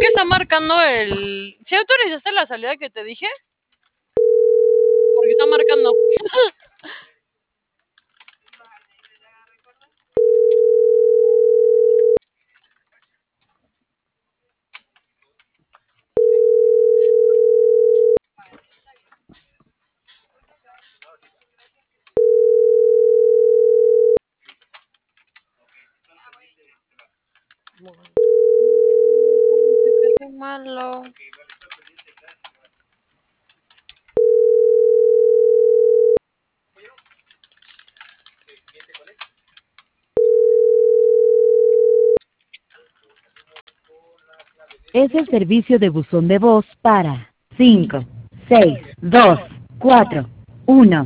qué está marcando el...? ¿Sí autorizaste la salida que te dije? Porque está marcando. Qué malo. Es el servicio de buzón de voz para 5, 6, 2, 4, 1.